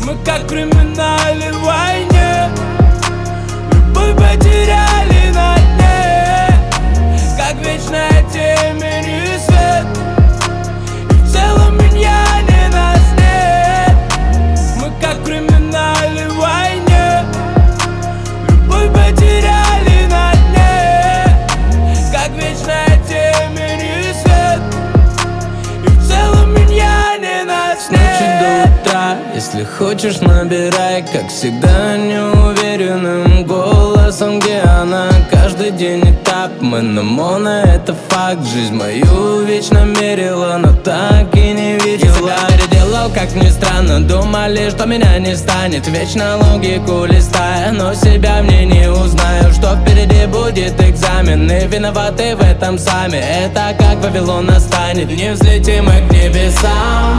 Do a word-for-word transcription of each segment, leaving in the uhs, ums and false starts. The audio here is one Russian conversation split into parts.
Мы как в криминальной войне, любовь потеряли на дне, как вечная темень и свет. И в целом меня не нас нет. Мы как в криминальной войне, любовь потеряли на дне, как вечная темень и свет. И в целом меня не нас нет. С ночи до утра, если хочешь, набирай, как всегда, неуверенным голосом. Где она? Каждый день этап. Мы на моно, это факт. Жизнь мою вечно мерила, но так и не видела. Я себя переделал, как ни странно. Думали, что меня не станет. Вечно логику листая, но себя мне не узнаю. Что впереди будет экзамен, и виноваты в этом сами. Это как Вавилон настанет, не взлетим мы к небесам.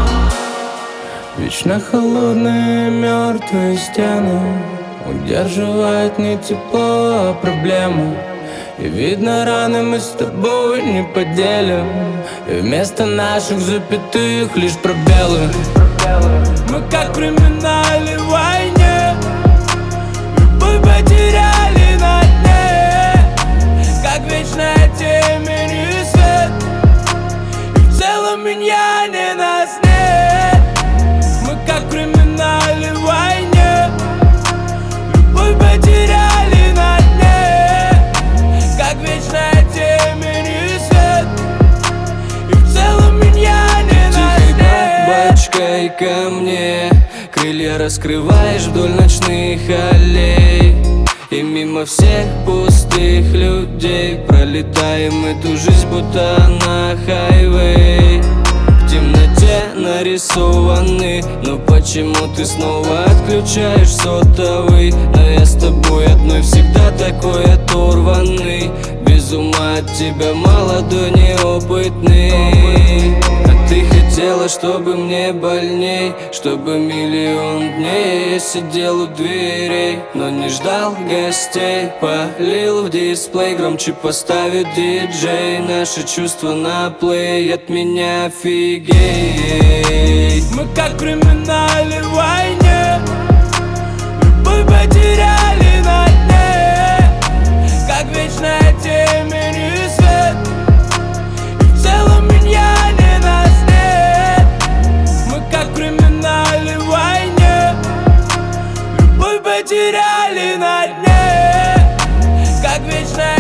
Вечно холодные мертвые стены удерживают не тепло, а проблемы. И видно, раны мы с тобой не поделим, и вместо наших запятых лишь пробелы. Мы как в криминальной войне, любовь потеряли на дне, как вечная темень и свет. И в целом меня не нас нет. Мы как в криминальной войне, любовь потеряли на дне, как вечная темень и свет. И в целом меня не нас нет. Тихой бабочкой ко мне крылья раскрываешь вдоль ночных аллей, и мимо всех пустых людей пролетаем эту жизнь, будто на хайвей. В темноте нарисованы, но почему ты снова отключаешь сотовый? Но я с тобой одной всегда такой оторванный, без ума от тебя молодой, неопытный. А ты хотела, чтобы мне больней, чтобы миллион дней я сидел у дверей, но не ждал гостей. Полил в дисплей, громче поставит диджей. Наши чувства на плей, от меня офигеть. Мы как в криминальной войне, любовь потеряли на дне, как вечная темень и свет. И в целом меня не нас нет. Мы как в криминальной войне, любовь потеряли на дне, как вечная